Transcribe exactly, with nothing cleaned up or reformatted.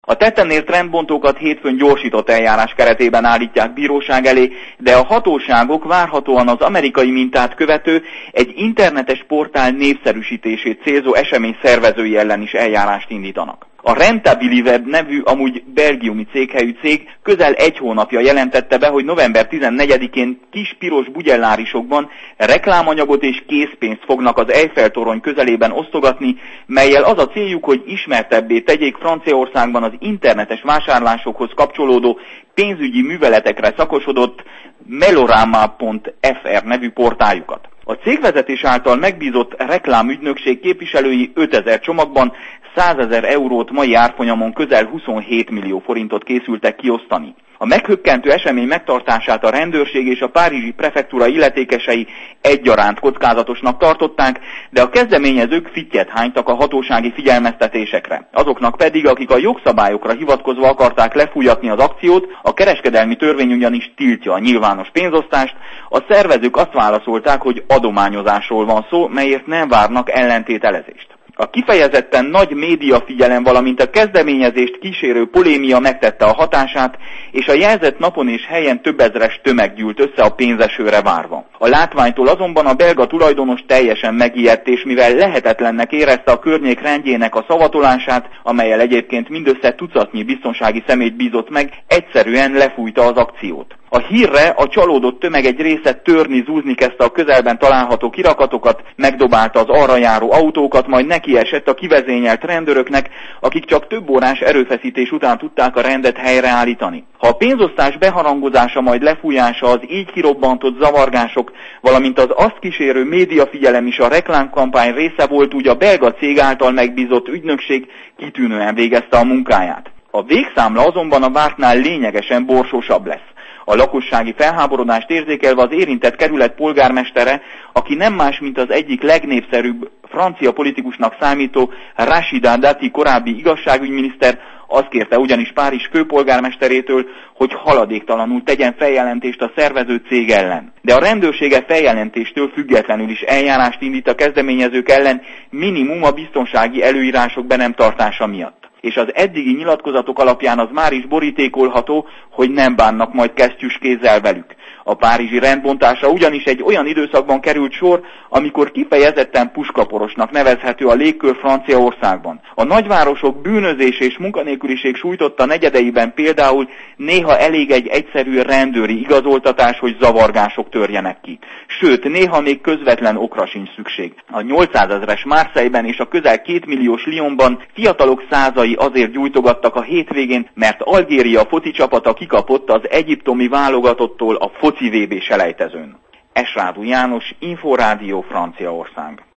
A tetten ért rendbontókat hétfőn gyorsított eljárás keretében állítják bíróság elé, de a hatóságok várhatóan az amerikai mintát követő, egy internetes portál népszerűsítését célzó esemény szervezői ellen is eljárást indítanak. A Rentabiliweb nevű, amúgy belgiumi céghelyű cég közel egy hónapja jelentette be, hogy november tizennegyedikén kis piros bugyellárisokban reklámanyagot és készpénzt fognak az Eiffel-torony közelében osztogatni, mellyel az a céljuk, hogy ismertebbé tegyék Franciaországban az internetes vásárlásokhoz kapcsolódó pénzügyi műveletekre szakosodott Melorama pont f r nevű portáljukat. A cégvezetés által megbízott reklámügynökség képviselői ötezer csomagban százezer eurót mai árfolyamon közel huszonhét millió forintot készültek kiosztani. A meghökkentő esemény megtartását a rendőrség és a párizsi prefektúra illetékesei egyaránt kockázatosnak tartották, de a kezdeményezők fittyet hánytak a hatósági figyelmeztetésekre. Azoknak pedig, akik a jogszabályokra hivatkozva akarták lefújatni az akciót, a kereskedelmi törvény ugyanis tiltja a nyilvános pénzosztást, a szervezők azt válaszolták, hogy adományozásról van szó, melyért nem várnak ellentételezést. A kifejezetten nagy médiafigyelem, valamint a kezdeményezést kísérő polémia megtette a hatását, és a jelzett napon és helyen több ezres tömeg gyűlt össze a pénzesőre várva. A látványtól azonban a belga tulajdonos teljesen megijedt, és mivel lehetetlennek érezte a környék rendjének a szavatolását, amellyel egyébként mindössze tucatnyi biztonsági személyt bízott meg, egyszerűen lefújta az akciót. A hírre a csalódott tömeg egy része törni, zúzni kezdte a közelben található kirakatokat, megdobálta az arra járó autókat, majd nekiesett a kivezényelt rendőröknek, akik csak több órás erőfeszítés után tudták a rendet helyreállítani. Ha a pénzosztás beharangozása majd lefújása, az így kirobbantott zavargások, valamint az azt kísérő médiafigyelem is a reklámkampány része volt, úgy a belga cég által megbízott ügynökség kitűnően végezte a munkáját. A végszámla azonban a vártnál lényegesen borsósabb lesz. A lakossági felháborodást érzékelve az érintett kerület polgármestere, aki nem más, mint az egyik legnépszerűbb francia politikusnak számító Rachida Dati korábbi igazságügyminiszter, azt kérte ugyanis Párizs főpolgármesterétől, hogy haladéktalanul tegyen feljelentést a szervező cég ellen. De a rendőrsége feljelentéstől függetlenül is eljárást indít a kezdeményezők ellen, minimum a biztonsági előírások be nem tartása miatt. És az eddigi nyilatkozatok alapján az már is borítékolható, hogy nem bánnak majd kesztyűs kézzel velük. A párizsi rendbontásra ugyanis egy olyan időszakban került sor, amikor kifejezetten puskaporosnak nevezhető a légkör Franciaországban. A nagyvárosok bűnözés és munkanélküliség sújtotta negyedeiben például néha elég egy egyszerű rendőri igazoltatás, hogy zavargások törjenek ki. Sőt, néha még közvetlen okra sincs szükség. A nyolcszázezres Marseille-ben és a közel kétmilliós Lyonban fiatalok százai azért gyújtogattak a hétvégén, mert Algéria foci csapata kikapott az egyiptomi válogatottól a foci vé bé selejtezőn. Esrádu János, Inforádió, Franciaország.